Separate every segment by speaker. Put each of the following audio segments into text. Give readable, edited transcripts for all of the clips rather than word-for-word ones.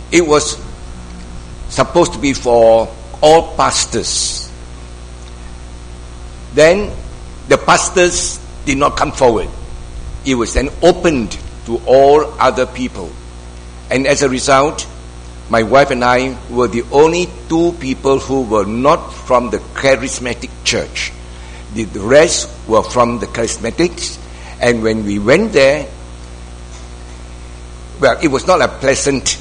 Speaker 1: It was supposed to be for all pastors. Then the pastors did not come forward. It was then opened to all other people. And as a result, my wife and I were the only two people who were not from the charismatic church. The rest were from the charismatics. And when we went there, well, it was not a pleasant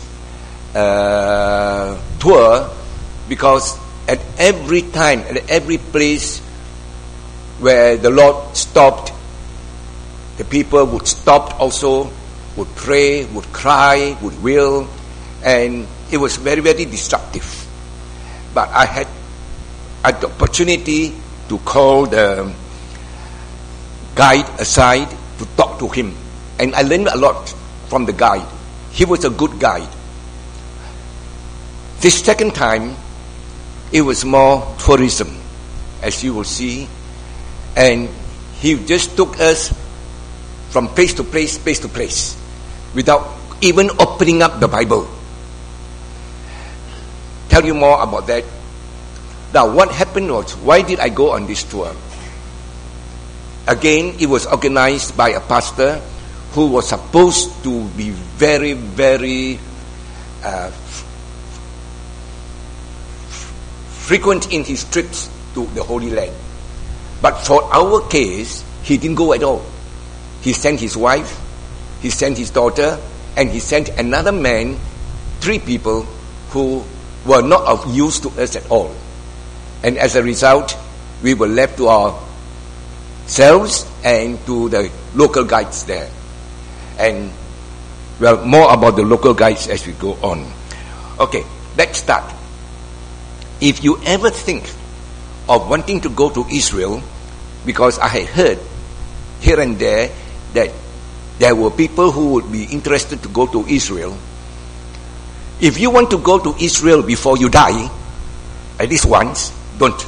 Speaker 1: tour, because at every time, at every place where the Lord stopped, the people would stop also, would pray, would cry, would wail, and it was very, very destructive. But I had the opportunity to call the guide aside to talk to him, and I learned a lot from the guide. He was a good guide. This second time, it was more tourism, as you will see, and he just took us from place to place, without even opening up the Bible. Tell you more about that. Now, what happened was, why did I go on this tour? Again, it was organized by a pastor who was supposed to be very, very frequent in his trips to the Holy Land. But for our case, he didn't go at all. He sent his wife, he sent his daughter, and he sent another man, 3 people who were not of use to us at all. And as a result, we were left to ourselves and to the local guides there. And, well, more about the local guides as we go on. Okay, let's start. If you ever think of wanting to go to Israel, because I had heard here and there that there were people who would be interested to go to Israel. If you want to go to Israel before you die, at least once, don't.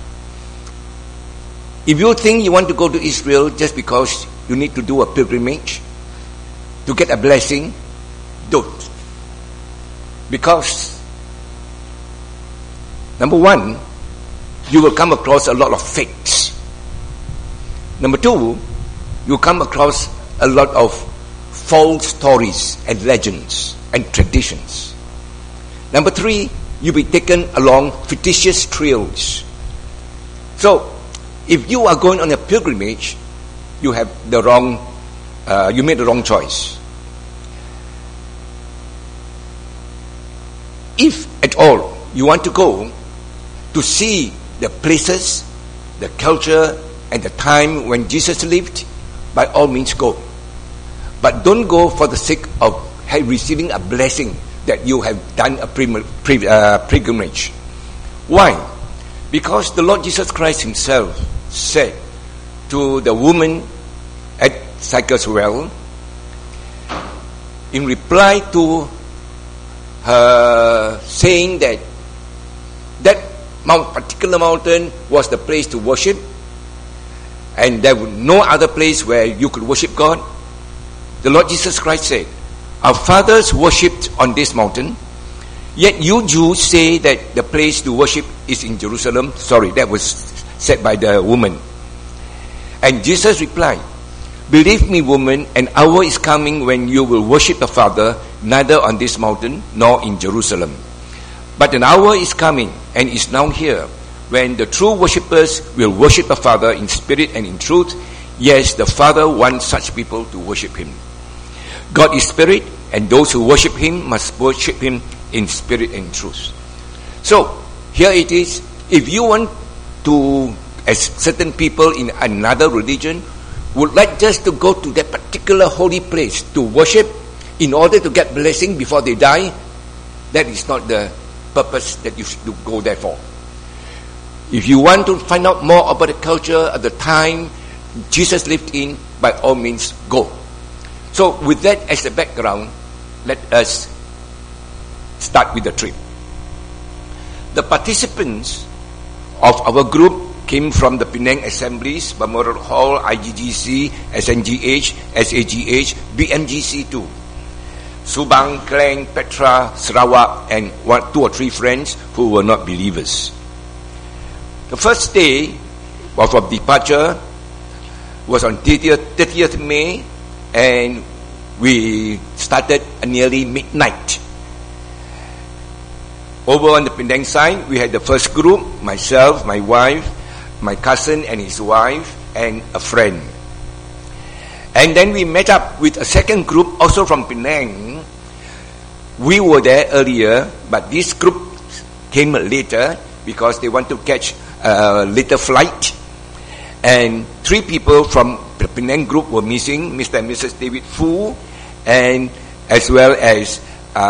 Speaker 1: If you think you want to go to Israel just because you need to do a pilgrimage to get a blessing, don't. Because, number one, you will come across a lot of fakes. Number two, you come across a lot of false stories and legends and traditions. Number three, you'll be taken along fictitious trails. So, if you are going on a pilgrimage, you have the wrong, you made the wrong choice. If at all you want to go to see the places, the culture, and the time when Jesus lived, by all means go. But don't go for the sake of receiving a blessing that you have done a pilgrimage. Why? Because the Lord Jesus Christ himself said to the woman at Sychar's well, in reply to her saying that particular mountain was the place to worship, and there was no other place where you could worship God, the Lord Jesus Christ said, our fathers worshipped on this mountain, yet you Jews say that the place to worship is in Jerusalem. Sorry, that was said by the woman. And Jesus replied, believe me, woman, an hour is coming when you will worship the Father neither on this mountain nor in Jerusalem. But an hour is coming and is now here when the true worshippers will worship the Father in spirit and in truth. Yes, the Father wants such people to worship him. God is spirit, and those who worship him must worship him in spirit and truth. So, here it is. If you want to, as certain people in another religion, would like just to go to that particular holy place to worship in order to get blessing before they die, that is not the purpose that you should go there for. If you want to find out more about the culture at the time Jesus lived in, by all means go. So with that as the background, let us start with the trip. The participants of our group came from the Penang Assemblies, Balmoral Hall, IGGC, SNGH, SAGH, BMGC too. Subang, Klang, Petra, Sarawak, and 2 or 3 friends who were not believers. The first day of our departure was on 30th May, and we started nearly midnight. Over on the Penang side, we had the first group, myself, my wife, my cousin and his wife, and a friend. And then we met up with a second group, also from Penang. We were there earlier, but this group came later because they want to catch a later flight. And 3 people from the Penang group were missing, Mr. and Mrs. David Fu, and as well as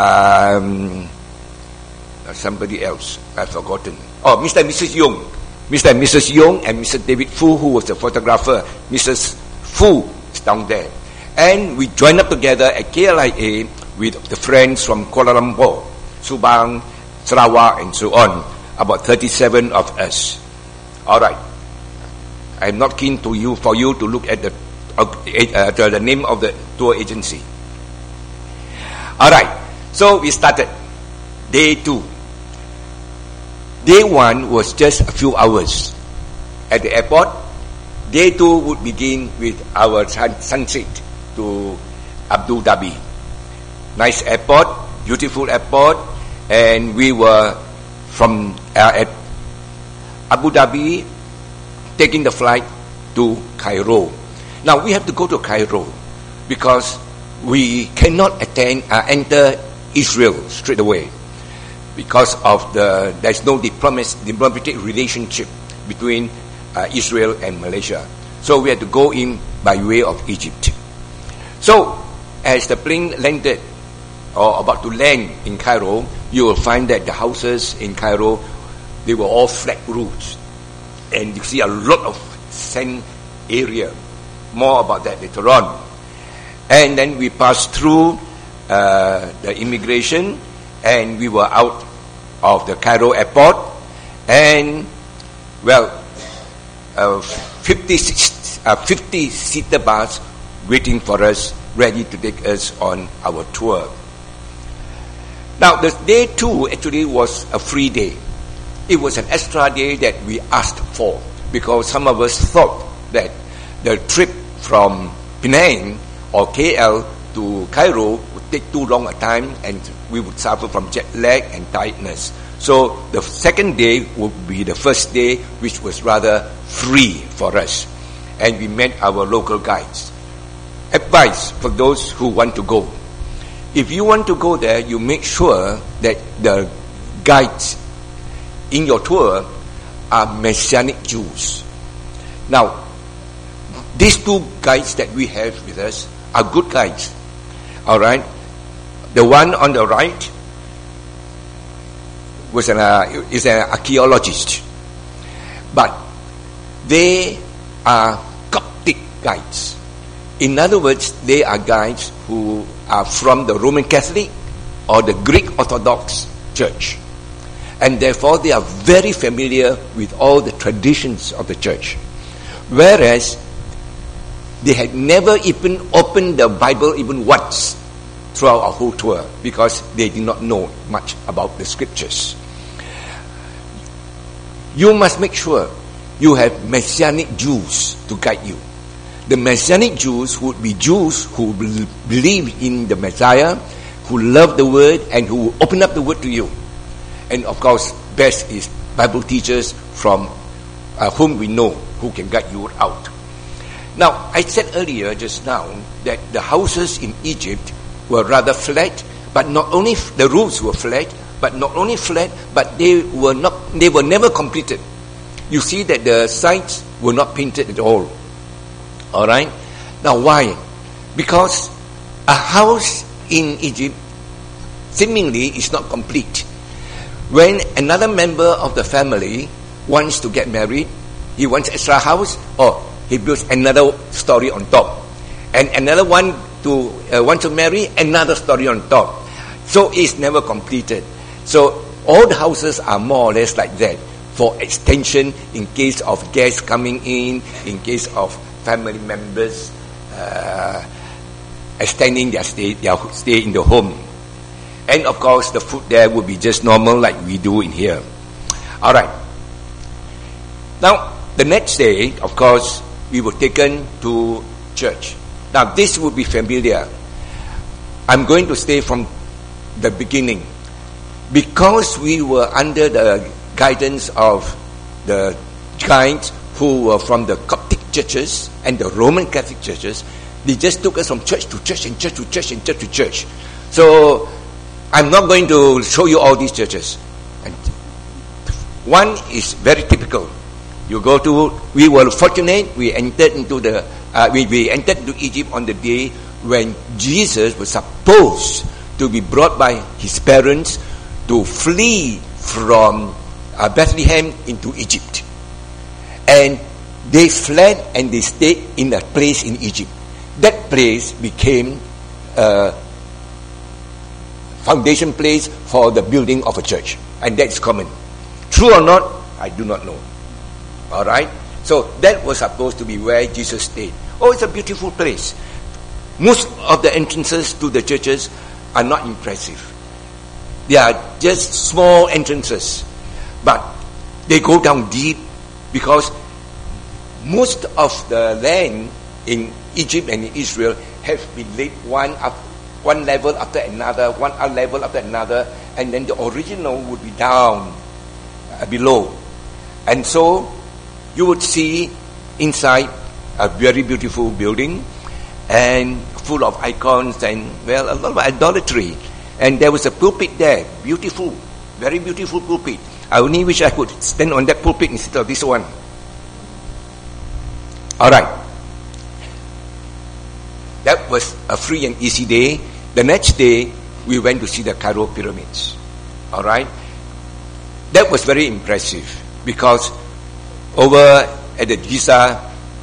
Speaker 1: somebody else, I've forgotten. Oh, Mr. and Mrs. Yong. Mr. and Mrs. Yong and Mr. David Fu, who was the photographer. Mrs. Fu is down there. And we joined up together at KLIA with the friends from Kuala Lumpur, Subang, Sarawak, and so on. About 37 of us. All right. I'm not keen for you to look at the name of the tour agency. All right. So we started. Day 2. Day 1 was just a few hours at the airport. Day 2 would begin with our sunset to Abu Dhabi. Nice airport, beautiful airport, and we were from at Abu Dhabi taking the flight to Cairo. Now we have to go to Cairo because we cannot enter Israel straight away, because of there's no diplomatic relationship between Israel and Malaysia. So we had to go in by way of Egypt. So as the plane landed, or about to land in Cairo, you will find that the houses in Cairo, they were all flat roofs. And you see a lot of sand area. More about that later on. And then we passed through the immigration, and we were out of the Cairo airport, and 50-seater bus waiting for us, ready to take us on our tour. Now, the day 2 actually was a free day. It was an extra day that we asked for, because some of us thought that the trip from Penang or KL to Cairo would take too long a time, and we would suffer from jet lag and tiredness. So the second day would be the first day, which was rather free for us. And we met our local guides. Advice for those who want to go: if you want to go there, you make sure that the guides in your tour are Messianic Jews. Now, these 2 guides that we have with us are good guides. All right. The one on the right is an archaeologist, but they are Coptic guides. In other words, they are guides who are from the Roman Catholic or the Greek Orthodox Church, and therefore they are very familiar with all the traditions of the church, whereas they had never even opened the Bible even once throughout our whole tour, because they did not know much about the scriptures. You must make sure you have Messianic Jews to guide you. The Messianic Jews would be Jews who believe in the Messiah, who love the Word, and who open up the Word to you. And of course, best is Bible teachers from whom we know, who can guide you out. Now, I said earlier just now that the houses in Egypt were rather flat, but not only the roofs were flat, but not only flat, but they were never completed. You see that the sides were not painted at all. All right. Now, why? Because a house in Egypt seemingly is not complete. When another member of the family wants to get married, he wants extra house, or he builds another story on top, and another one to want to marry, another story on top. So it's never completed. So all the houses are more or less like that, for extension in case of guests coming in case of family members extending their stay in the home. And of course, the food there would be just normal like we do in here. All right. Now, the next day, of course, we were taken to church. Now, this would be familiar. I'm going to stay from the beginning. Because we were under the guidance of the guides who were from the Coptic churches and the Roman Catholic churches, they just took us from church to church and church to church and church to church. So, I'm not going to show you all these churches. And one is very typical. You go to, we were fortunate, we entered into we entered into Egypt on the day when Jesus was supposed to be brought by his parents to flee from Bethlehem into Egypt. And they fled and they stayed in a place in Egypt. That place became a foundation place for the building of a church. And that's common. True or not, I do not know. Alright? So that was supposed to be where Jesus stayed. Oh, it's a beautiful place. Most of the entrances to the churches are not impressive. They are just small entrances. But they go down deep because most of the land in Egypt and in Israel have been laid one level after another, one level after another, and then the original would be down below. And so you would see inside a very beautiful building and full of icons and, well, a lot of idolatry. And there was a pulpit there, beautiful, very beautiful pulpit. I only wish I could stand on that pulpit instead of this one. Alright. That was a free and easy day. The next day, we went to see the Cairo pyramids. Alright. That was very impressive because over at the Giza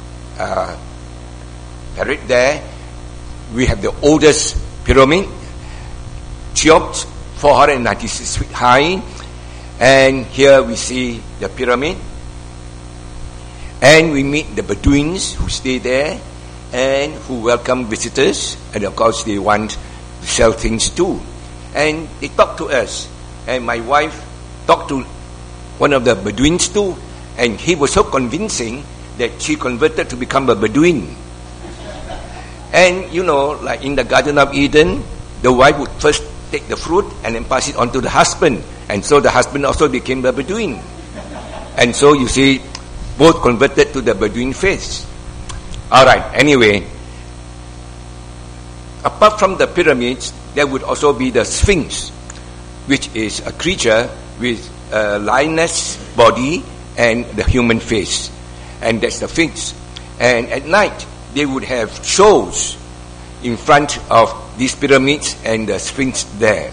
Speaker 1: parade there, we have the oldest pyramid, Cheops, 496 feet high. And here we see the pyramid. And we meet the Bedouins who stay there and who welcome visitors. And of course they want to sell things too. And they talk to us. And my wife talked to one of the Bedouins too. And he was so convincing that she converted to become a Bedouin. And you know, like in the Garden of Eden, the wife would first take the fruit and then pass it on to the husband. And so the husband also became a Bedouin. And so you see, both converted to the Bedouin faith. Alright, anyway. Apart from the pyramids, there would also be the Sphinx, which is a creature with a lioness body and the human face. And that's the Sphinx. And at night, they would have shows in front of these pyramids and the Sphinx there.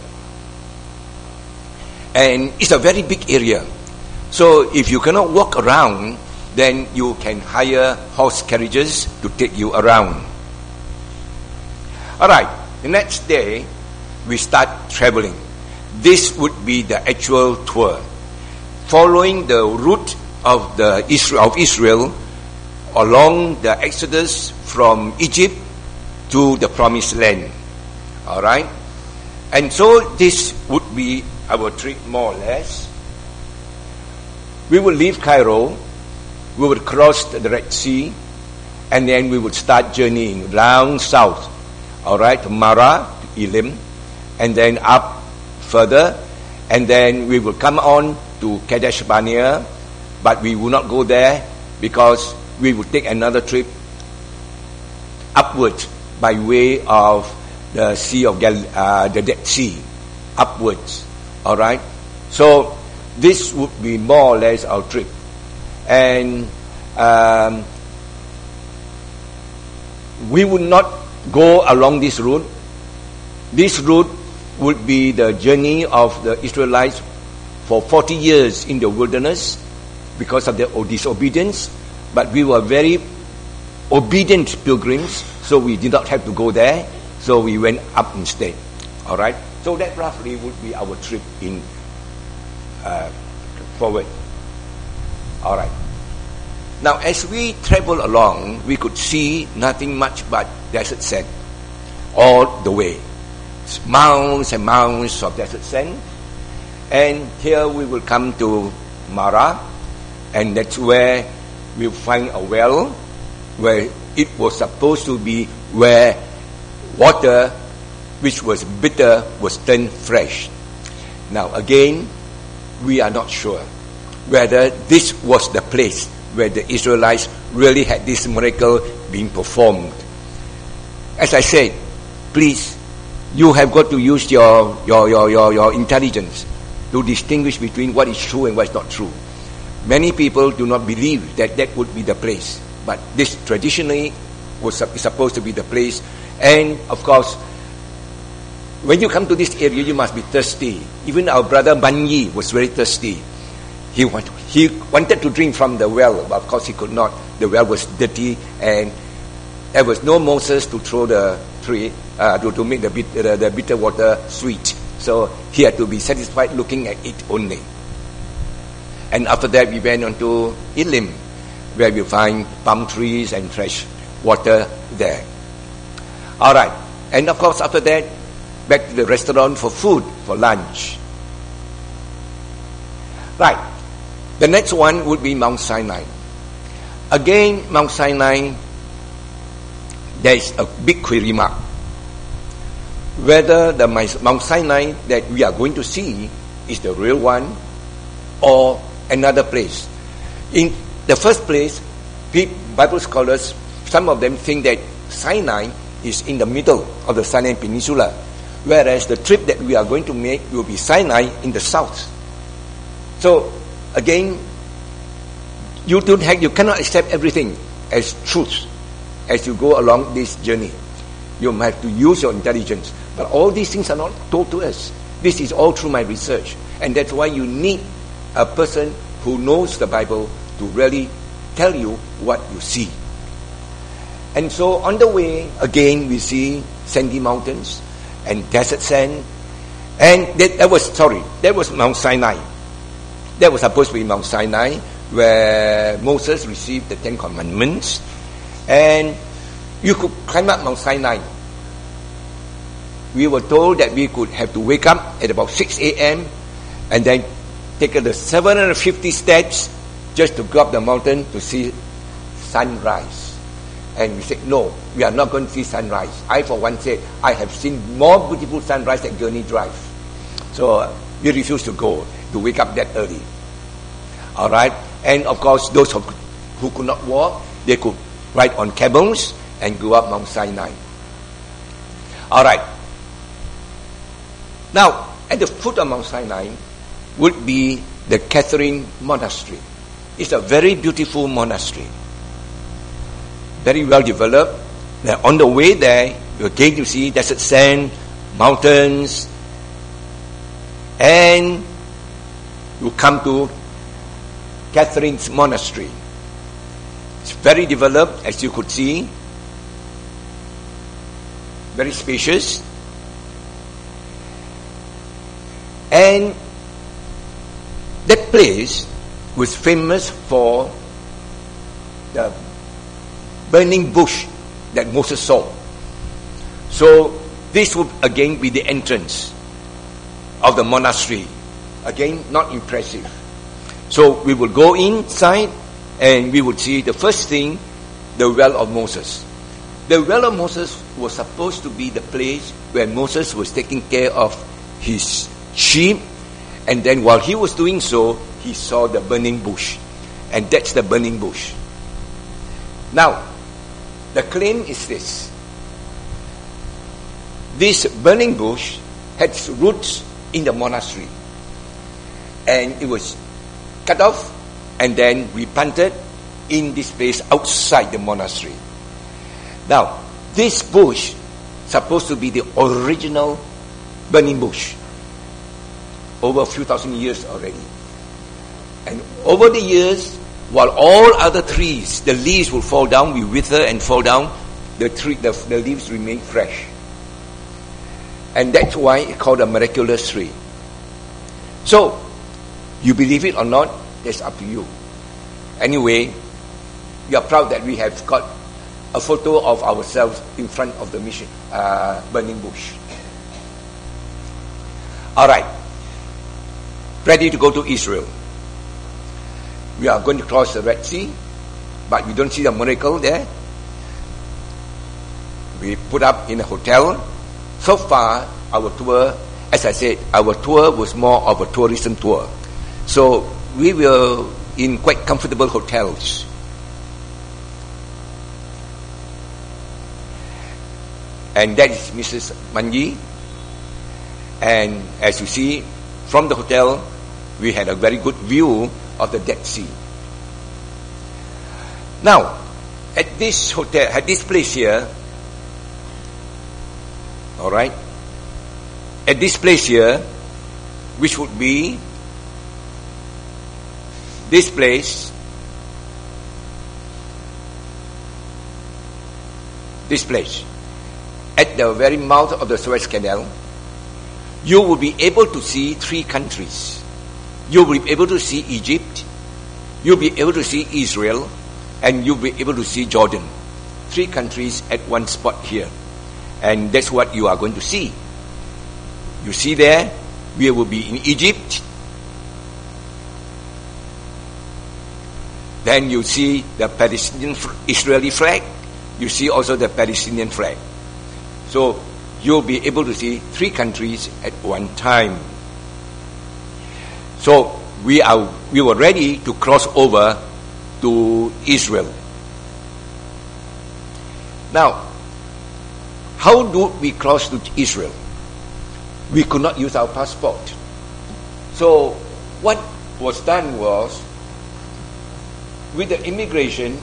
Speaker 1: And it's a very big area. So if you cannot walk around, then you can hire horse carriages to take you around. Alright, the next day, we start traveling. This would be the actual tour. Following the route of Israel along the Exodus from Egypt to the Promised Land. Alright? And so this would be our trip more or less. We would leave Cairo, we would cross the Red Sea, and then we would start journeying down south. Alright, to Mara, to Elim, and then up further, and then we will come on to Kadesh Barnea, but we will not go there because we will take another trip upwards by way of the Sea of the Dead Sea, upwards. Alright, so this would be more or less our trip, and we would not go along this route. This route would be the journey of the Israelites for 40 years in the wilderness because of their disobedience. But we were very obedient pilgrims, so we did not have to go there. So we went up instead. Alright? So that roughly would be our trip in forward. Alright. Now as we travel along, we could see nothing much but desert sand. all the way. It's mounds and mounds of desert sand. And here we will come to Marah, and that's where we'll find a well where it was supposed to be where water which was bitter was turned fresh. Now again, we are not sure whether this was the place where the Israelites really had this miracle being performed. As I said, please, you have got to use your intelligence to distinguish between what is true and what is not true. Many people do not believe that that would be the place, but this traditionally is supposed to be the place. And of course, when you come to this area, you must be thirsty. Even our brother Banyi was very thirsty. He wanted to drink from the well, but of course he could not. The well was dirty, and there was no Moses to throw the tree to make the bitter water sweet. So he had to be satisfied looking at it only. And after that, we went on to Elim, where we find palm trees and fresh water there. All right. And of course, after that, back to the restaurant for food, for lunch. Right. The next one would be Mount Sinai. Again, Mount Sinai, there is a big query mark. Whether the Mount Sinai that we are going to see is the real one or another place. In the first place, Bible scholars, some of them think that Sinai is in the middle of the Sinai Peninsula, whereas the trip that we are going to make will be Sinai in the south. So, again, you cannot accept everything as truth as you go along this journey. You have to use your intelligence. But all these things are not told to us. This is all through my research. And that's why you need a person who knows the Bible to really tell you what you see. And so on the way, again, we see sandy mountains and desert sand. And that was Mount Sinai. That was supposed to be Mount Sinai, where Moses received the 10 Commandments. And you could climb up Mount Sinai. We were told that we could have to wake up at about 6 a.m. and then take the 750 steps just to go up the mountain to see sunrise. And we said, no, we are not going to see sunrise. I, for one, said, I have seen more beautiful sunrise at Gurney Drive. So we refused to go, to wake up that early. All right? And of course, those who could not walk, they could ride on camels and go up Mount Sinai. All right. Now, at the foot of Mount Sinai would be the Catherine Monastery. It's a very beautiful monastery. Very well developed. Now, on the way there, you're going to see desert sand, mountains, and you come to Catherine's Monastery. It's very developed, as you could see. Very spacious. And that place was famous for the burning bush that Moses saw. So this would again be the entrance of the monastery. Again, not impressive. So we will go inside and we would see the first thing, the well of Moses. The well of Moses was supposed to be the place where Moses was taking care of his sheep, and then while he was doing so, he saw the burning bush, and that's the burning bush. Now, the claim is this: this burning bush had its roots in the monastery, and it was cut off and then replanted in this place outside the monastery. Now, this bush supposed to be the original burning bush, over a few thousand years already. And over the years, while all other trees, the leaves will fall down, will wither and fall down, the leaves remain fresh. And that's why it's called a miraculous tree. So, you believe it or not, that's up to you. Anyway, we are proud that we have got a photo of ourselves in front of the mission burning bush. All right, ready to go to Israel. We are going to cross the Red Sea, but we don't see the miracle there. We put up in a hotel. So far, our tour, as I said, our tour was more of a tourism tour. So we were in quite comfortable hotels. And that is Mrs. Manyi. And as you see, from the hotel, we had a very good view of the Dead Sea. Now, at this hotel, at this place here, all right, at this place here, which would be this place, at the very mouth of the Suez Canal, you will be able to see three countries. You will be able to see Egypt, you'll be able to see Israel, and you'll be able to see Jordan. Three countries at one spot here. And that's what you are going to see. You see there, we will be in Egypt. Then you see the Palestinian Israeli flag. You see also the Palestinian flag. So you'll be able to see three countries at one time. So we were ready to cross over to Israel. Now, how do we cross to Israel? We could not use our passport. So what was done was, with the immigration,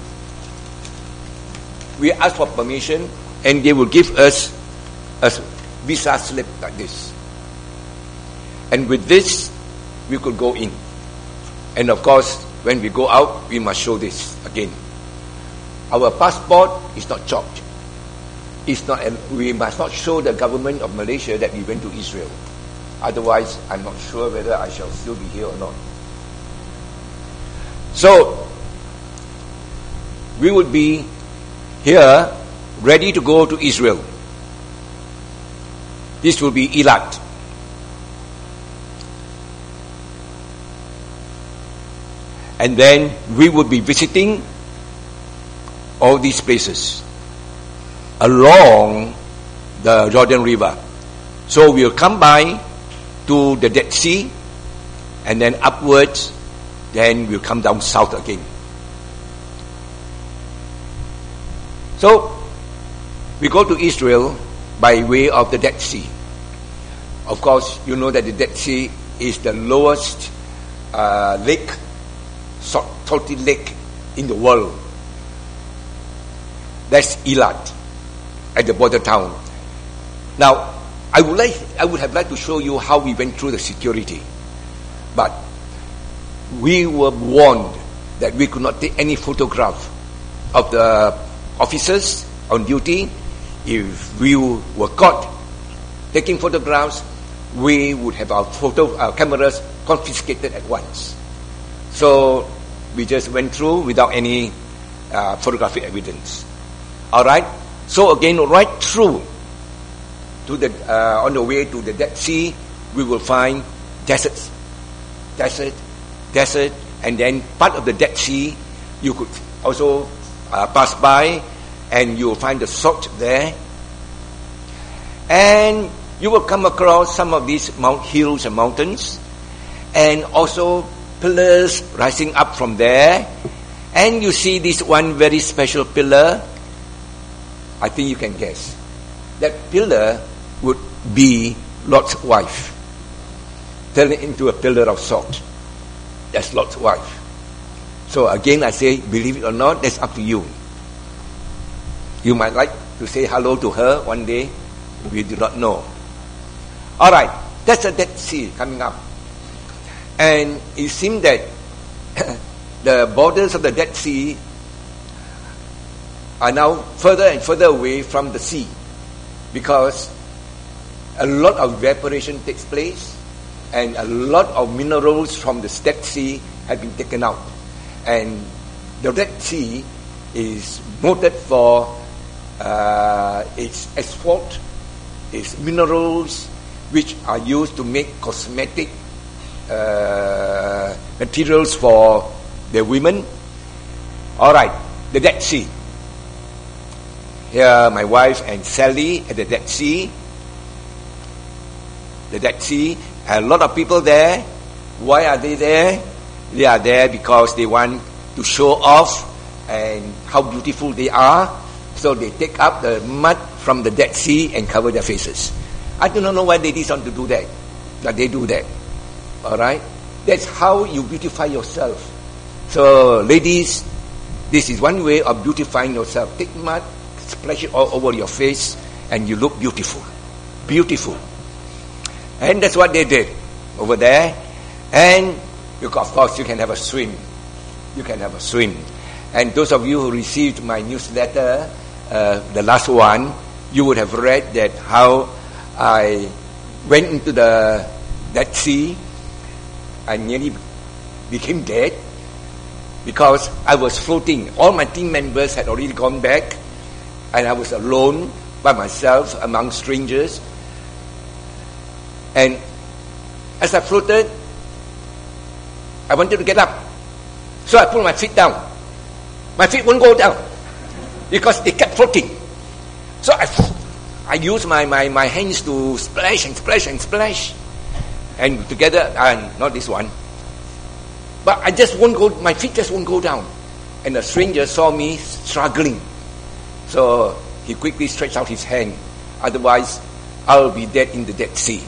Speaker 1: we asked for permission, and they will give us a visa slip like this. And with this, we could go in. And of course, when we go out, we must show this again. Our passport is not chopped. We must not show the government of Malaysia that we went to Israel. Otherwise, I'm not sure whether I shall still be here or not. So, we would be here ready to go to Israel. This will be Eilat. And then we would be visiting all these places along the Jordan River. So we'll come by to the Dead Sea, and then upwards, then we'll come down south again. So we go to Israel by way of the Dead Sea. Of course, you know that the Dead Sea is the lowest lake, salty lake in the world. That's Eilat, at the border town. Now, I would have liked to show you how we went through the security, but we were warned that we could not take any photograph of the officers on duty. If we were caught taking photographs, we would have our cameras confiscated at once. So we just went through without any photographic evidence. All right. So again, right through to the on the way to the Dead Sea, we will find desert, and then part of the Dead Sea you could also pass by, and you will find the salt there, and you will come across some of these hills and mountains, and also pillars rising up from there, and you see this one very special pillar. I think you can guess. That pillar would be Lot's wife, turned into a pillar of salt. That's Lot's wife. So again, I say, believe it or not, that's up to you. You might like to say hello to her one day. We do not know. All right, that's the Dead Sea coming up. And it seemed that the borders of the Dead Sea are now further and further away from the sea, because a lot of evaporation takes place, and a lot of minerals from the Dead Sea have been taken out. And the Dead Sea is noted for it's asphalt, it's minerals which are used to make cosmetic materials for the women. All right, the Dead Sea. Here, my wife and Sally at the Dead Sea. The Dead Sea, a lot of people there. Why are they there? They are there because they want to show off and how beautiful they are. So they take up the mud from the Dead Sea and cover their faces. I do not know why ladies want to do that, but they do that. All right? That's how you beautify yourself. So ladies, this is one way of beautifying yourself. Take mud, splash it all over your face, and you look beautiful. Beautiful. And that's what they did over there. And of course you can have a swim. You can have a swim. And those of you who received my newsletter, the last one, you would have read that how I went into the Dead Sea. I nearly became dead because I was floating. All my team members had already gone back, and I was alone by myself among strangers. And as I floated, I wanted to get up. So I pulled my feet down. My feet won't go down because they kept floating. So I used my hands to splash and splash and splash. And together, not this one. But I just won't go, my feet just won't go down. And the stranger saw me struggling. So he quickly stretched out his hand. Otherwise, I'll be dead in the Dead Sea.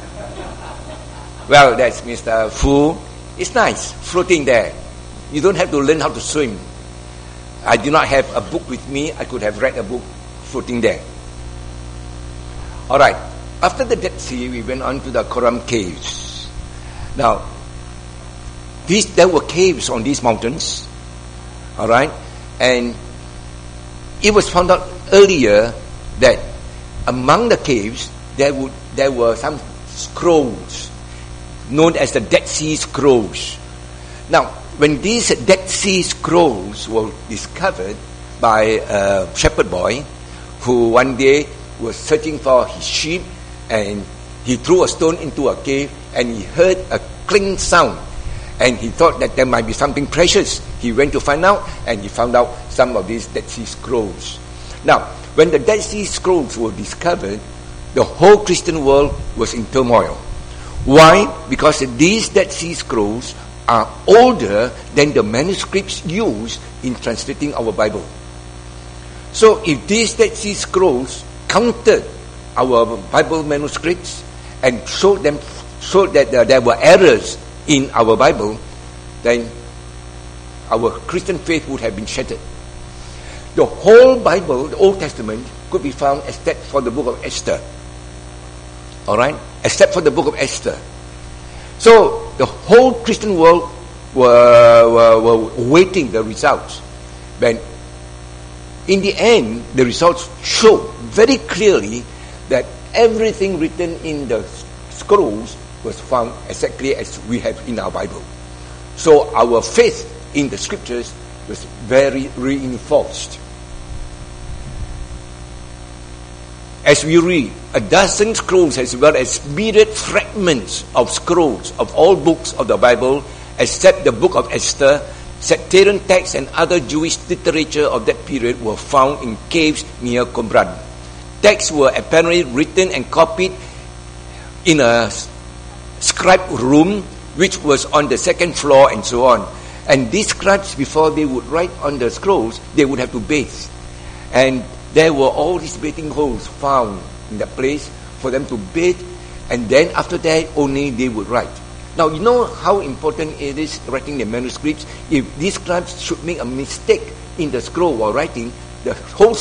Speaker 1: Well, that's Mr. Fu. It's nice, floating there. You don't have to learn how to swim. I do not have a book with me. I could have read a book floating there. All right. After the Dead Sea, we went on to the Koram Caves. Now, there were caves on these mountains. All right. And it was found out earlier that among the caves, there were some scrolls known as the Dead Sea Scrolls. Now, when these Dead Sea Scrolls were discovered by a shepherd boy who one day was searching for his sheep, and he threw a stone into a cave and he heard a cling sound, and he thought that there might be something precious. He went to find out, and he found out some of these Dead Sea Scrolls. Now, when the Dead Sea Scrolls were discovered, the whole Christian world was in turmoil. Why? Because these Dead Sea Scrolls are older than the manuscripts used in translating our Bible. So if these Dead Sea Scrolls counted our Bible manuscripts and showed that there were errors in our Bible, then our Christian faith would have been shattered. The whole Bible, the Old Testament, could be found except for the book of Esther. All right? Except for the book of Esther. So the whole Christian world were waiting the results. But in the end, the results showed very clearly that everything written in the scrolls was found exactly as we have in our Bible. So our faith in the scriptures was very reinforced. As we read, a dozen scrolls as well as myriad fragments of scrolls of all books of the Bible, except the book of Esther, sectarian texts and other Jewish literature of that period were found in caves near Qumran. Texts were apparently written and copied in a scribe room which was on the second floor and so on. And these scribes, before they would write on the scrolls, they would have to bathe. And there were all these bathing holes found in that place for them to bathe, and then after that only they would write. Now you know how important it is writing the manuscripts. If these scribes should make a mistake in the scroll while writing, the whole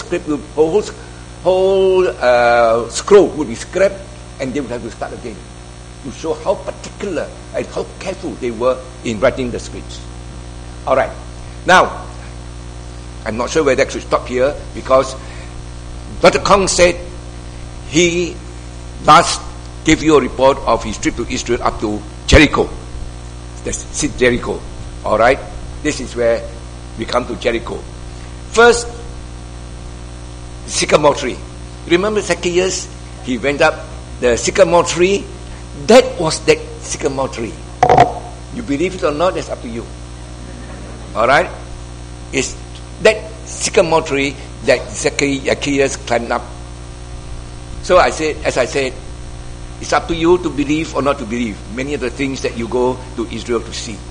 Speaker 1: scroll would be scrapped, and they would have to start again, to show how particular and how careful they were in writing the scripts. All right. Now, I'm not sure whether I should stop here, because Dr. Kong said he last gave you a report of his trip to Israel up to Jericho. That's Jericho. All right. This is where we come to Jericho. First, sycamore tree. Remember Zacchaeus? He went up the sycamore tree. That was that sycamore tree. You believe it or not, that's up to you. Alright? It's that sycamore tree that Zacchaeus climbed up. So as I said, it's up to you to believe or not to believe many of the things that you go to Israel to see.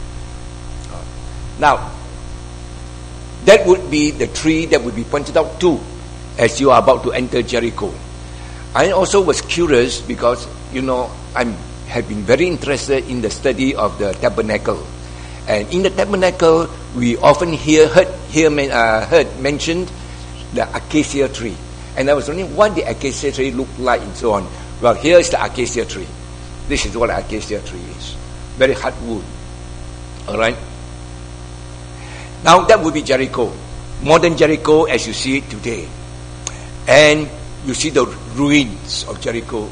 Speaker 1: Now, that would be the tree that would be pointed out to as you are about to enter Jericho. I also was curious because, I have been very interested in the study of the tabernacle. And in the tabernacle, we often heard mentioned the acacia tree. And I was wondering what the acacia tree looked like and so on. Well, here is the acacia tree. This is what the acacia tree is. Very hard wood. Alright? Now that would be Jericho. Modern Jericho as you see it today. And you see the ruins of Jericho.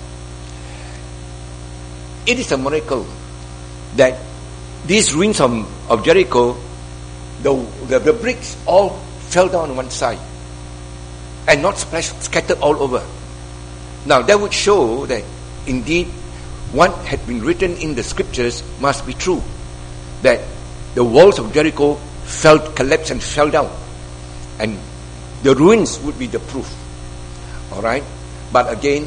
Speaker 1: It is a miracle that these ruins of Jericho, the bricks all fell down on one side and not scattered all over. Now that would show that indeed what had been written in the scriptures must be true, that the walls of Jericho collapsed and fell down, and the ruins would be the proof. Alright? But again,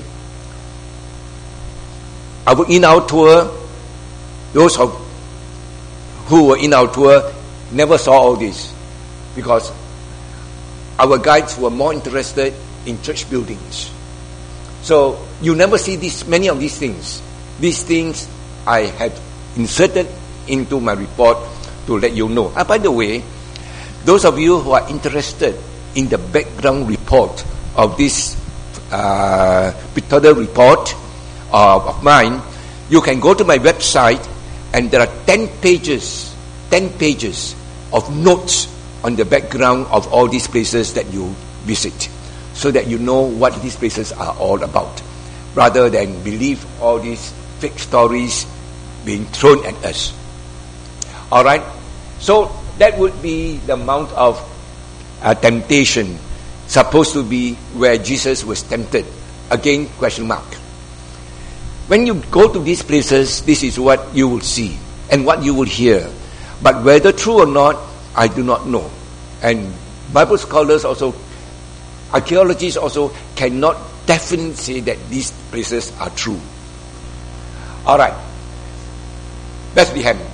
Speaker 1: in our tour, those who were in our tour never saw all this, because our guides were more interested in church buildings. So you never see many of these things. These things I have inserted into my report to let you know. By the way, those of you who are interested in the background report of this pictorial report of mine, you can go to my website, and there are 10 pages of notes on the background of all these places that you visit, so that you know what these places are all about, rather than believe all these fake stories being thrown at us. Alright? So that would be the Mount of Temptation, supposed to be where Jesus was tempted. Again, question mark. When you go to these places, this is what you will see and what you will hear. But whether true or not, I do not know. And Bible scholars also, archaeologists also cannot definitely say that these places are true. Alright. Bethlehem.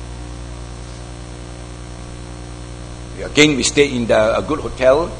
Speaker 1: Again, we stay in a good hotel.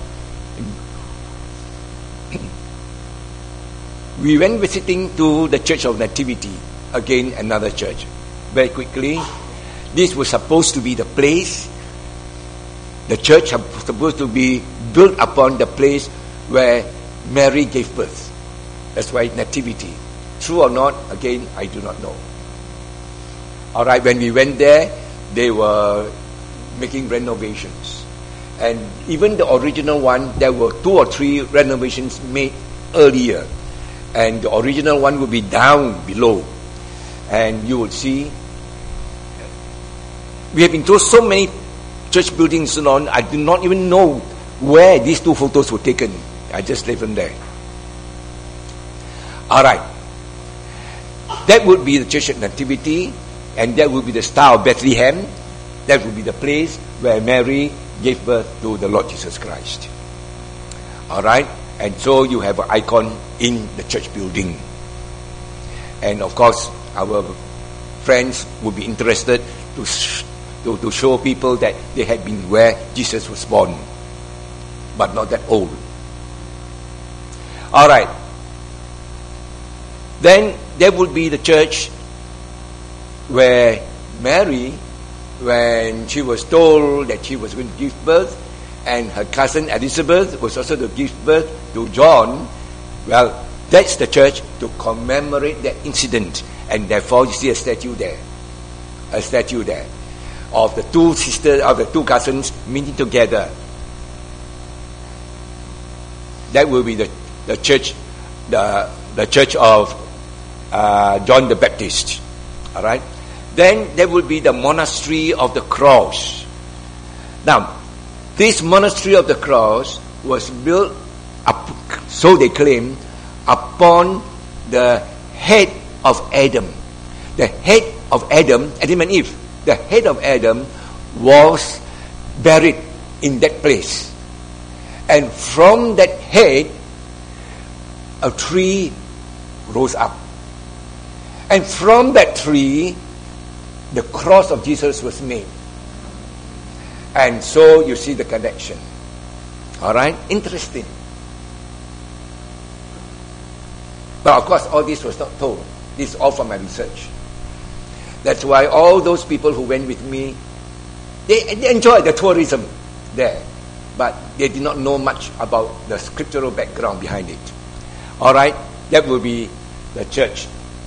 Speaker 1: We went visiting to the Church of Nativity. Again, another church. Very quickly, this was supposed to be the place. The church was supposed to be built upon the place where Mary gave birth. That's why Nativity. True or not, again, I do not know. Alright, when we went there, they were making renovations. And even the original one, there were 2 or 3 renovations made earlier. And the original one would be down below. And you would see, we have been through so many church buildings and on, I do not even know where these 2 photos were taken. I just left them there. Alright. That would be the Church of Nativity, and that would be the Star of Bethlehem. That would be the place where Mary gave birth to the Lord Jesus Christ. Alright. And so you have an icon in the church building. And of course, our friends would be interested to show people that they had been where Jesus was born, but not that old. Alright. Then there would be the church where Mary, when she was told that she was going to give birth, and her cousin Elizabeth was also to give birth to John, well, that's the church to commemorate that incident. And therefore you see a statue there of the 2 sisters, of the 2 cousins meeting together. That will be the church, the church of John the Baptist. Alright. Then there will be the monastery of the cross. Now, this monastery of the cross was built up, so they claim, upon the head of Adam. The head of Adam and Eve. The head of Adam was buried in that place. And from that head, a tree rose up. And from that tree, the cross of Jesus was made. And so you see the connection. Alright? Interesting. But of course, all this was not told. This is all from my research. That's why all those people who went with me, they enjoyed the tourism there. But they did not know much about the scriptural background behind it. Alright? That will be the church.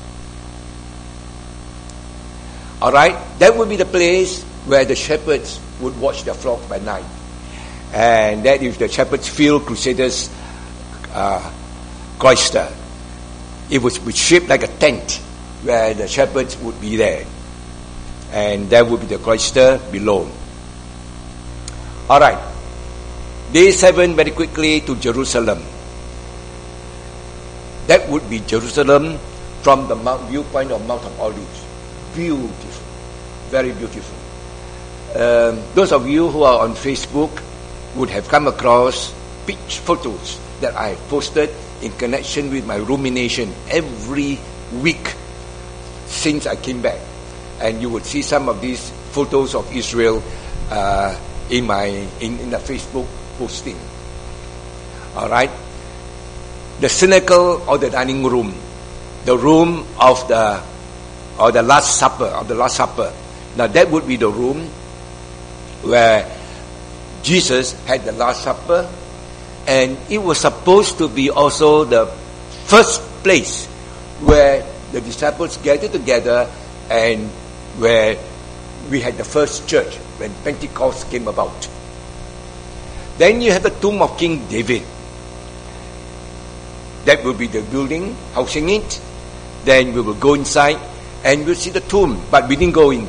Speaker 1: Alright? That will be the place where the shepherds would watch their flock by night. And that is the Shepherd's Field Crusaders cloister. It was shaped like a tent where the shepherds would be there. And that would be the cloister below. Alright. Day 7, very quickly, to Jerusalem. That would be Jerusalem from the viewpoint of Mount of Olives. Beautiful. Very beautiful. Those of you who are on Facebook would have come across pitch photos that I have posted in connection with my rumination every week since I came back. And you would see some of these photos of Israel in the Facebook posting. Alright? The cenacle or the dining room, the room of the Last Supper. Now that would be the room where Jesus had the Last Supper, and it was supposed to be also the first place where the disciples gathered together and where we had the first church when Pentecost came about. Then you have the tomb of King David. That will be the building housing it. Then we will go inside and we'll see the tomb, but we didn't go in.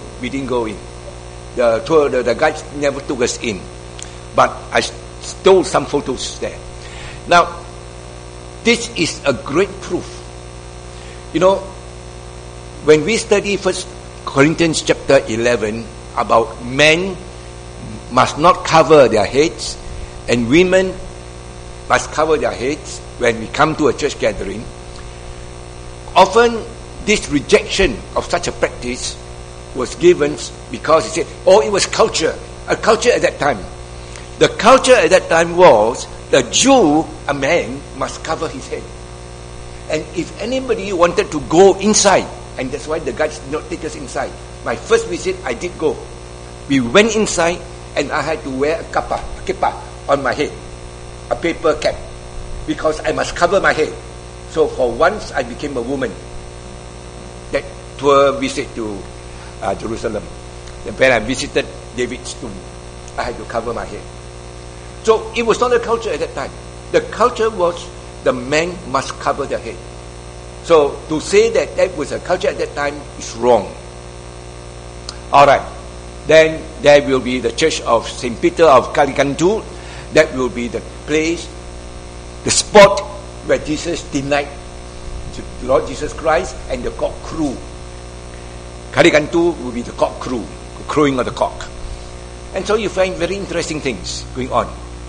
Speaker 1: The guides never took us in. But I stole some photos there. Now, this is a great proof. You know, when we study 1 Corinthians chapter 11 about men must not cover their heads and women must cover their heads when we come to a church gathering, often this rejection of such a practice was given because he said, it was culture. A culture at that time. The culture at that time was the Jew, a man, must cover his head. And if anybody wanted to go inside, and that's why the guides did not take us inside. My first visit, I did go. We went inside, and I had to wear a kippah on my head, a paper cap, because I must cover my head. So for once, I became a woman. That tour visit to Jerusalem. When I visited David's tomb, I had to cover my head. So it was not a culture at that time. The culture was the men must cover their head. So to say that that was a culture at that time is wrong. Alright. Then there will be the church of St. Peter of Kalikantu. That will be the place, the spot where Jesus denied the Lord Jesus Christ, and the cock crew. Kalikantu will be the cock crew, the crowing of the cock. And so you find very interesting things going on.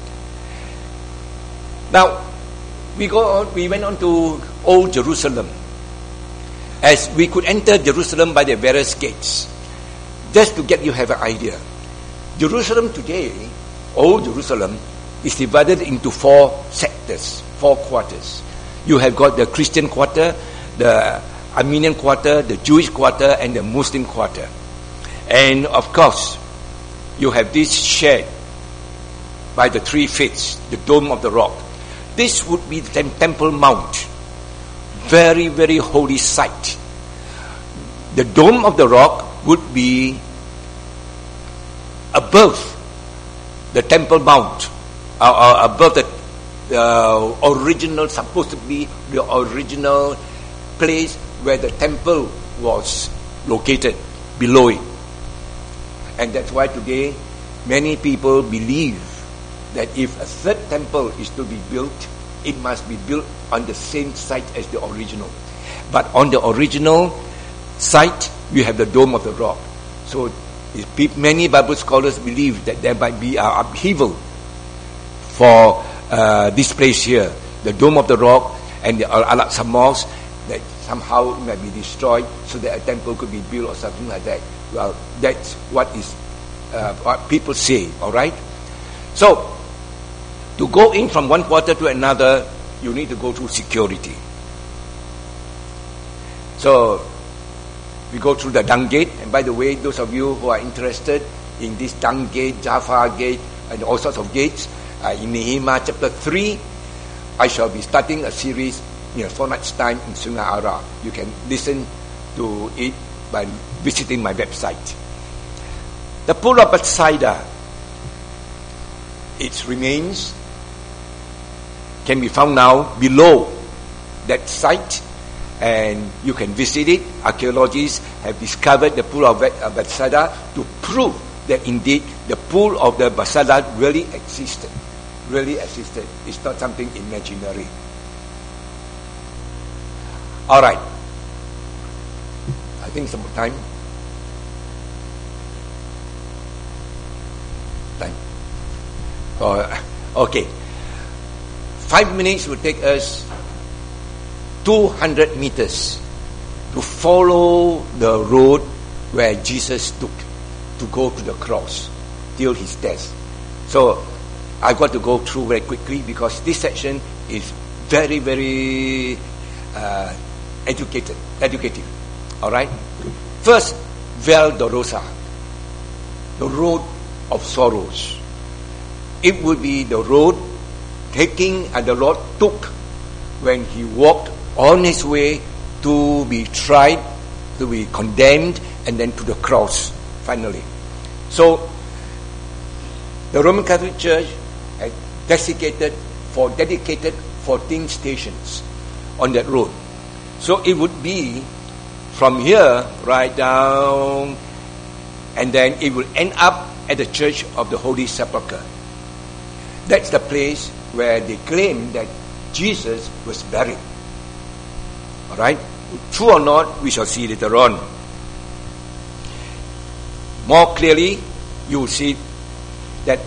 Speaker 1: Now, we went on to Old Jerusalem. As we could enter Jerusalem by the various gates. Just to get you have an idea. Jerusalem today, Old Jerusalem, is divided into 4 sectors, 4 quarters. You have got the Christian quarter, the Armenian quarter, the Jewish quarter, and the Muslim quarter. And of course, you have this shared by the 3 faiths, the Dome of the Rock. This would be the Temple Mount. Very, very holy site. The Dome of the Rock would be above the Temple Mount, above the original, supposed to be the original place where the temple was located, below it. And that's why today many people believe that if a third temple is to be built, it must be built on the same site as the original. But on the original site, you have the Dome of the Rock. So many Bible scholars believe that there might be an upheaval for this place here, the Dome of the Rock and the Al-Aqsa Mosque, that somehow it might be destroyed so that a temple could be built or something like that. Well, that's what people say, all right? So, to go in from one quarter to another, you need to go through security. So, we go through the Dung Gate. And by the way, those of you who are interested in this Dung Gate, Jaffa Gate, and all sorts of gates, in Nehemiah chapter 3, I shall be starting a series in 4 nights' time in Sungai Ara. You can listen to it by visiting my website. The Pool of Bethsaida, its remains can be found now below that site, and you can visit it. Archaeologists have discovered the Pool of Bethsaida to prove that indeed the Pool of the Bethsaida really existed. It's not something imaginary. All right. I think some time. Okay. 5 minutes will take us 200 meters to follow the road where Jesus took to go to the cross till his death. So I've got to go through very quickly because this section is very, very educative. All right. First, Via Dolorosa, the road of sorrows. It would be the road the Lord took when he walked on his way to be tried, to be condemned, and then to the cross finally. So the Roman Catholic Church had dedicated 14 stations on that road. So it would be from here right down, and then it will end up at the Church of the Holy Sepulchre. That's the place where they claim that Jesus was buried. All right? True or not, we shall see later on. More clearly, you will see that.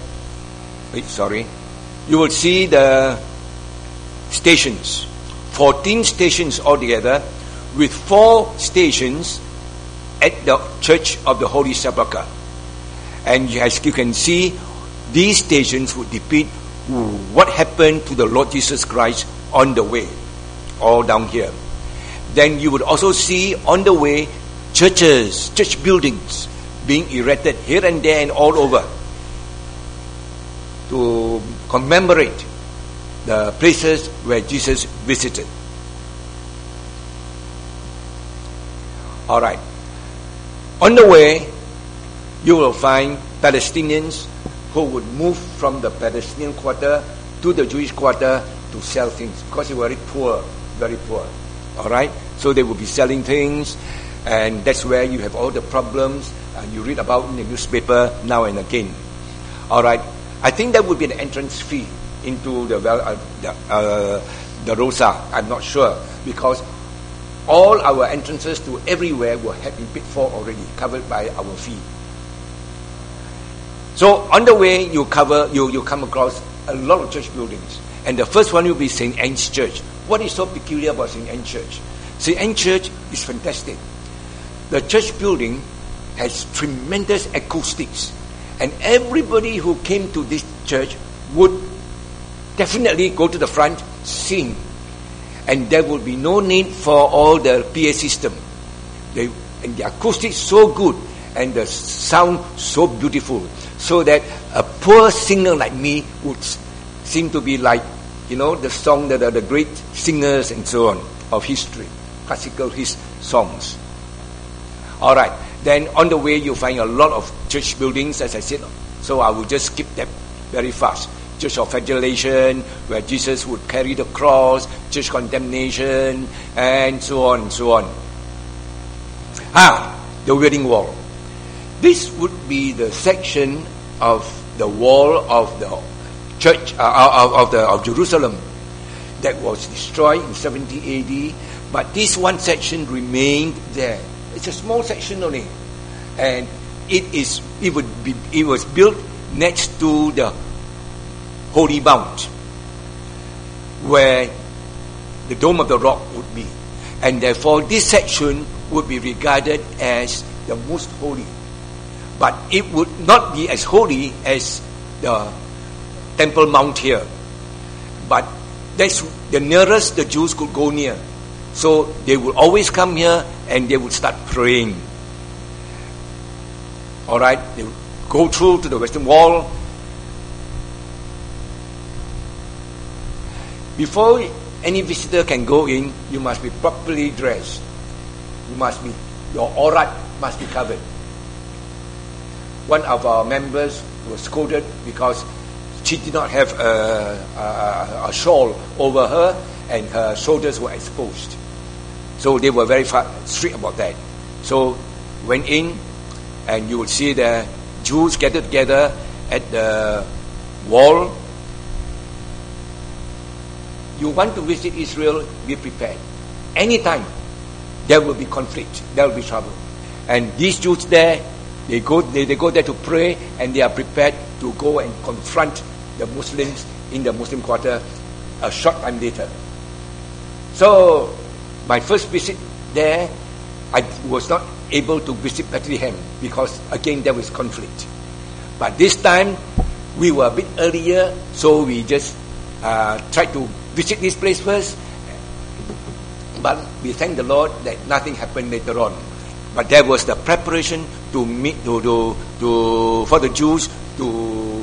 Speaker 1: You will see the stations. 14 stations altogether, with 4 stations at the Church of the Holy Sepulchre. And as you can see, these stations would depict what happened to the Lord Jesus Christ on the way, all down here. Then you would also see on the way church buildings being erected here and there and all over to commemorate the places where Jesus visited. All right. On the way, you will find Palestinians who would move from the Palestinian quarter to the Jewish quarter to sell things because they were very poor. All right? So they will be selling things, and that's where you have all the problems and you read about in the newspaper now and again. All right? I think that would be an entrance fee into the Rosa. I'm not sure, because all our entrances to everywhere will have been paid for already, covered by our fee. So on the way, you come across a lot of church buildings, and the first one will be St. Anne's Church. What is so peculiar about St. Anne's Church? St. Anne's Church is fantastic. The church building has tremendous acoustics, and everybody who came to this church would definitely go to the front, sing, and there would be no need for all the PA system. And the acoustics so good, and the sound so beautiful, so that a poor singer like me would seem to be like, the song that are the great singers and so on of history, classical songs. All right. Then on the way you find a lot of church buildings, as I said. So I will just skip them very fast. Church of Flagellation, where Jesus would carry the cross, church condemnation, and so on and so on. The Wailing Wall. This would be the section of the wall of the church of Jerusalem that was destroyed in 70 AD, but this one section remained there. It's a small section only, and it was built next to the Holy Mount, where the Dome of the Rock would be, and therefore this section would be regarded as the most holy, but it would not be as holy as the Temple Mount here, but that's the nearest the Jews could go near. So they would always come here and they would start praying. Alright, they would go through to the Western Wall. Before any visitor can go in, you must be properly dressed. Your aurat must be covered. One of our members was scolded because she did not have a shawl over her and her shoulders were exposed. So they were very strict about that. So went in, and you would see the Jews gathered together at the wall. You want to visit Israel, be prepared. Anytime there will be conflict, there will be trouble. And these Jews there, they go there to pray, and they are prepared to go and confront the Muslims in the Muslim quarter a short time later. So my first visit there, I was not able to visit Bethlehem because again there was conflict. But this time we were a bit earlier, so we just tried to visit this place first. But we thank the Lord that nothing happened later on. But there was the preparation to meet for the Jews to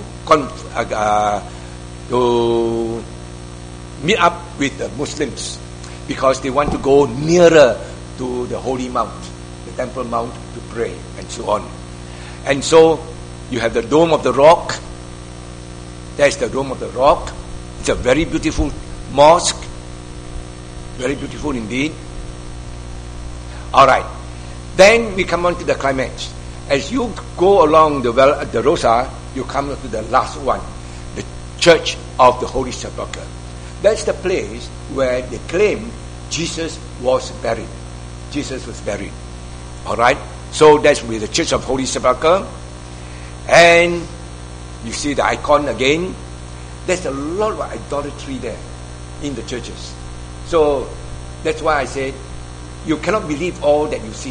Speaker 1: meet up with the Muslims, because they want to go nearer to the Holy Mount, the Temple Mount, to pray and so on. And so you have the Dome of the Rock. That's the Dome of the Rock. It's a very beautiful mosque, very beautiful indeed. All right, then we come on to the climax. As you go along the Rosa, you come to the last one, the Church of the Holy Sepulchre. That's the place where they claim Jesus was buried. Jesus was buried. All right, so that's with the Church of Holy Sepulchre, and you see the icon again. There's a lot of idolatry there in the churches. So that's why I said you cannot believe all that you see.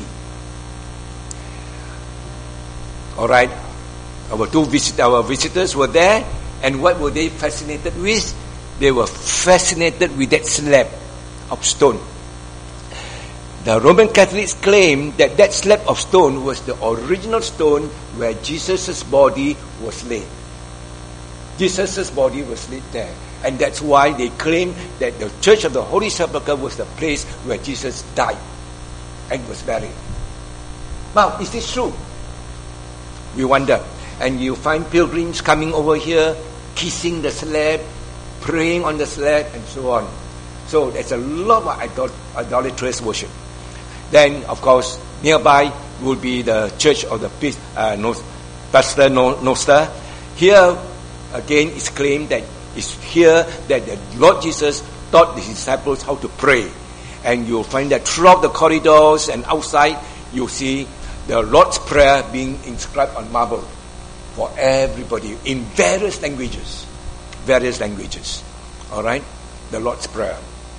Speaker 1: All right, our visitors were there, and what were they fascinated with? They were fascinated with that slab of stone. The Roman Catholics claim that that slab of stone was the original stone where Jesus' body was laid. Jesus' body was laid there. And that's why they claim that the Church of the Holy Sepulchre was the place where Jesus died and was buried. Now, is this true? We wonder. And you find pilgrims coming over here, kissing the slab, praying on the slab, and so on. So there's a lot of idolatrous worship. Then, of course, nearby will be the Church of the Pater Noster. Here, again, it's claimed that it's here that the Lord Jesus taught his disciples how to pray. And you'll find that throughout the corridors and outside, you'll see the Lord's Prayer being inscribed on marble for everybody in various languages. Various languages. All right? The Lord's Prayer.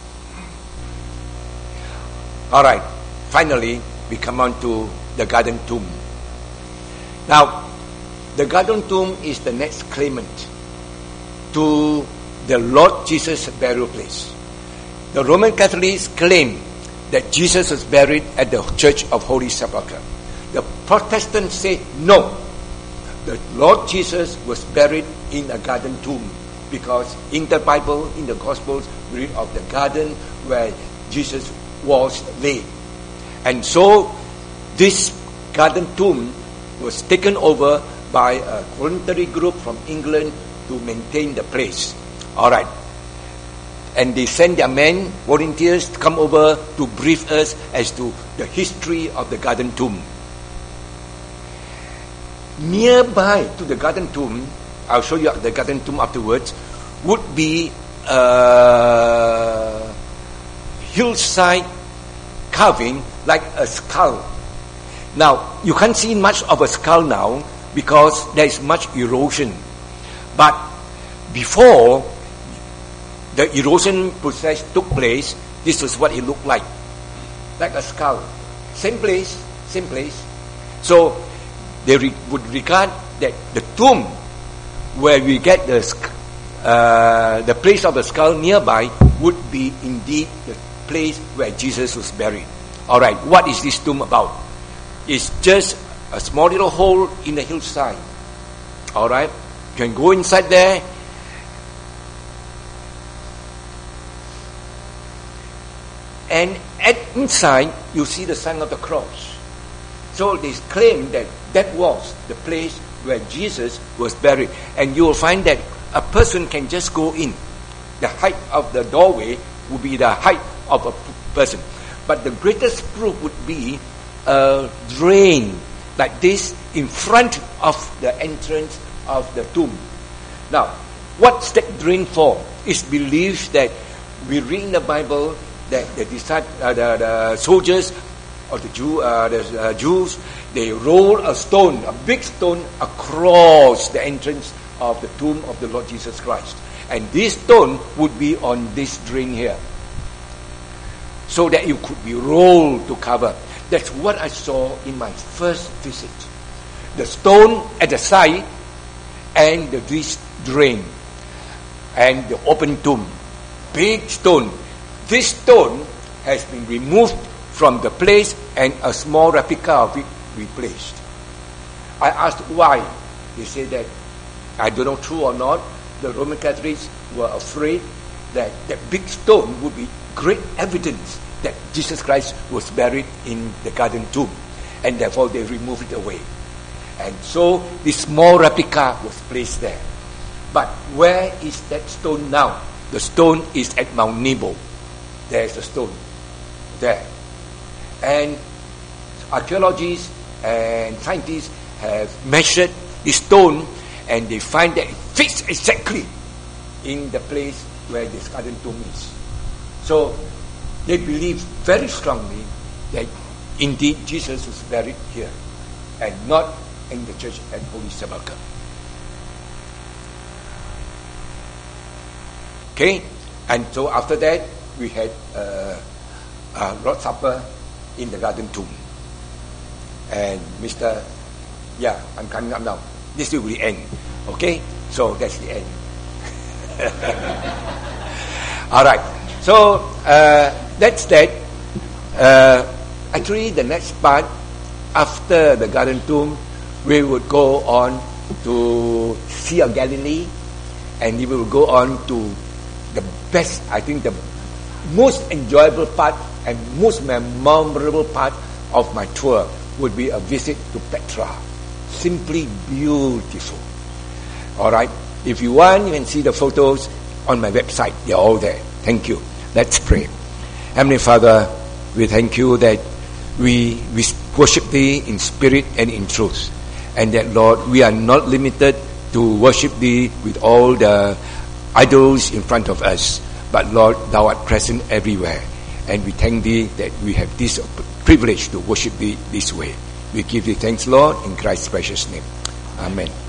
Speaker 1: All right. Finally, we come on to the Garden Tomb. Now, the Garden Tomb is the next claimant to the Lord Jesus' burial place. The Roman Catholics claim that Jesus was buried at the Church of Holy Sepulchre. The Protestants say no. The Lord Jesus was buried in a garden tomb, because in the Bible, in the Gospels, we read of the garden where Jesus was laid. And so this garden tomb was taken over by a voluntary group from England to maintain the place. All right. And they send their men, volunteers, to come over to brief us as to the history of the garden tomb. Nearby to the garden tomb I'll show you the garden tomb afterwards, would be hillside carving like a skull. Now, you can't see much of a skull now because there is much erosion. But before the erosion process took place, this was what it looked like a skull. Same place. So they would regard that the tomb where we get the place of the skull nearby would be indeed the place where Jesus was buried. Alright, what is this tomb about? It's just a small little hole in the hillside. Alright, you can go inside there. And inside, you see the sign of the cross. So they claim that that was the place where Jesus was buried. And you will find that a person can just go in. The height of the doorway would be the height of a person. But the greatest proof would be a drain like this in front of the entrance of the tomb. Now, what's that drain for? It's believed that we read in the Bible that the soldiers or the Jews, they roll a stone, a big stone, across the entrance of the tomb of the Lord Jesus Christ. And this stone would be on this drain here, so that it could be rolled to cover. That's what I saw in my first visit. The stone at the side and this drain and the open tomb. Big stone. This stone has been removed from the place and a small replica of it replaced. I asked why. They said that, I don't know true or not, the Roman Catholics were afraid that that big stone would be great evidence that Jesus Christ was buried in the garden tomb, and therefore they removed it away. And so this small replica was placed there. But where is that stone now? The stone is at Mount Nebo. There's a stone there. And archaeologists and scientists have measured the stone, and they find that it fits exactly in the place where this garden tomb is. So they believe very strongly that indeed Jesus was buried here and not in the church at Holy Sepulchre. Okay, and so after that we had Lord's Supper in the garden tomb. And I'm coming up now. This will be the end. Okay, so that's the end. Alright, so that's that. Actually, the next part, after the garden tomb, we would go on to Sea of Galilee, and we will go on to the best, I think the most enjoyable part and most memorable part of my tour would be a visit to Petra. Simply beautiful. Alright, if you want, you can see the photos on my website. They're all there. Thank you. Let's pray. Heavenly Father, we thank you that we worship Thee in spirit and in truth. And that, Lord, we are not limited to worship Thee with all the idols in front of us. But, Lord, Thou art present everywhere. And we thank Thee that we have this privilege to worship Thee this way. We give Thee thanks, Lord, in Christ's precious name. Amen.